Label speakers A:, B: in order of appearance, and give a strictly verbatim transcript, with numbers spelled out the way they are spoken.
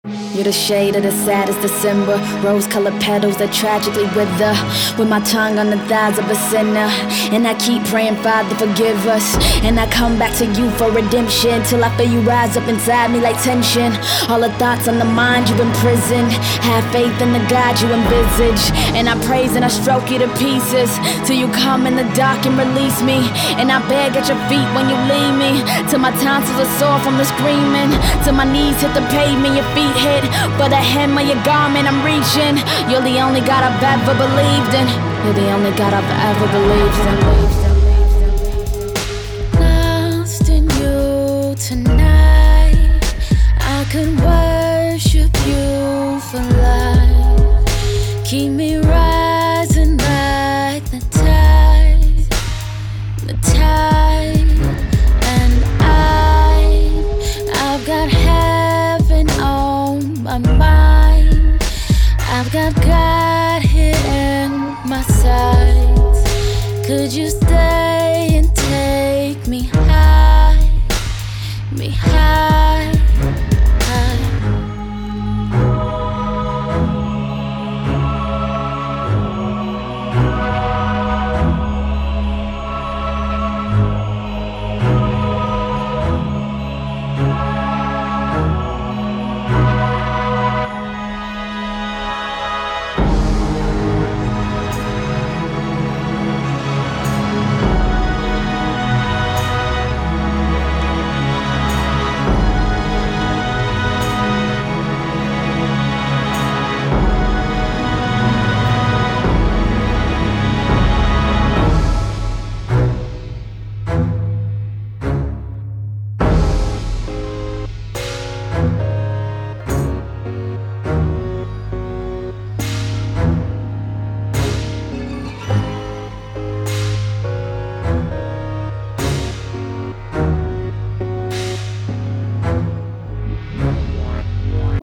A: You're the shade of the saddest December, rose-colored petals that tragically wither, with my tongue on the thighs of a sinner. And I keep praying, Father, forgive us. And I come back to you for redemption, till I feel you rise up inside me like tension. All the thoughts on the mind you imprisoned, have faith in the God you envisage. And I praise and I stroke you to pieces, till you come in the dark and release me. And I beg at your feet when you leave me, till my tonsils are sore from the screaming, till my knees hit the pavement, your feet hit. For the hem of your garment I'm reaching. You're the only God I've ever believed in. You're the only God I've ever believed in. Lost in you tonight, I could worship you for life. Keep me rising like the tide, the tide. And I, I've got heaven on my mind. I've got God here in my sights. Could you stay and take me high, me high?